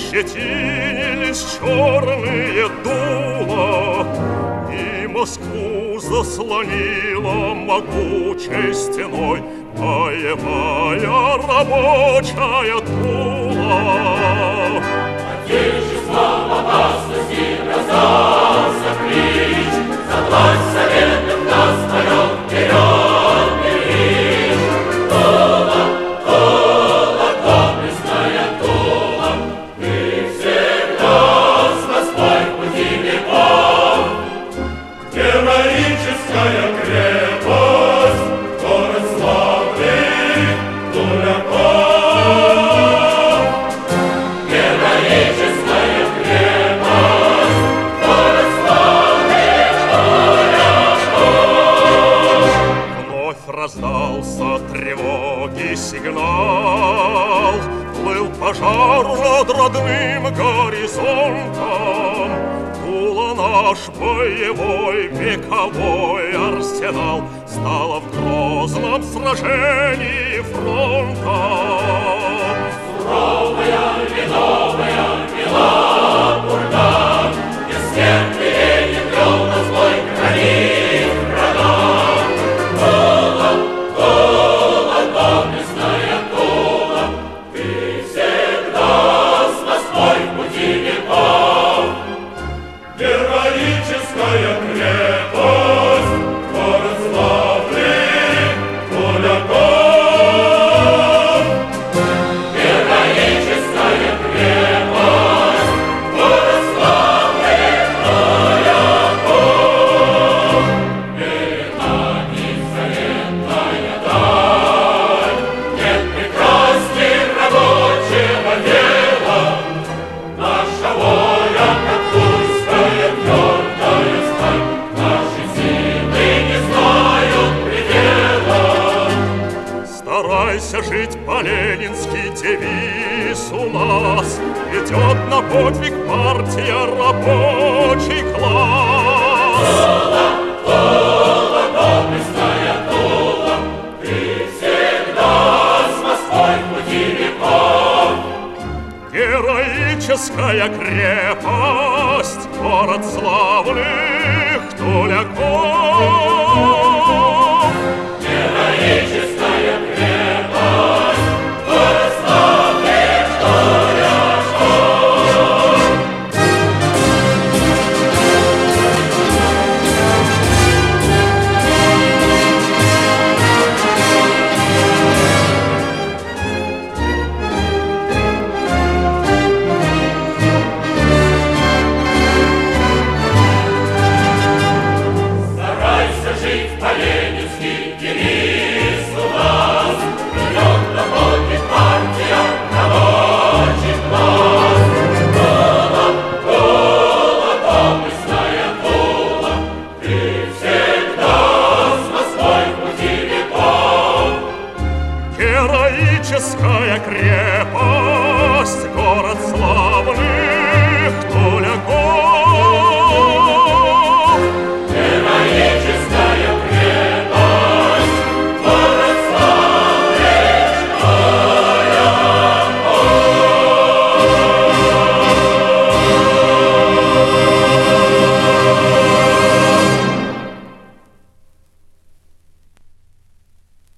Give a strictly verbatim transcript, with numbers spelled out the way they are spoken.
ощетинились черные дула, и Москву заслонила могучей стеной боевая рабочая Тула. Отечество в опасности раздался клич, за власть советов нас поет вперед Ильич. Тула, Тула, доблестная Тула, ты всегда с Москвой в пути веков. Героическая крепость, город славных Туляков. Героическая крепость, город славных Туляков. Вновь раздался тревоги сигнал, плыл пожар над родным горизонтом. Тула наш боевой вековой арсенал стала в грозном сражении фронта. Суровая, ледовая, мила бурда, бессмертный Ленин вел на злой границ врага. Тула, Тула, доблестная Тула, ты всегда с Москвой в пути веков. Героическая крепость, город славных Туляков. Героическая крепость, город славных Туляков. Велика незаветная даль, нет прекрасней рабочего дела. Наша воля, как тульская твердая сталь, наши силы не знают предела. Старайся жить по-ленински, девиз у нас идет на подвиг партия рабочий класс. Тула, Тула, доблестная Тула, ты всегда с Москвой в пути веков. Героическая крепость, город славных Туляков.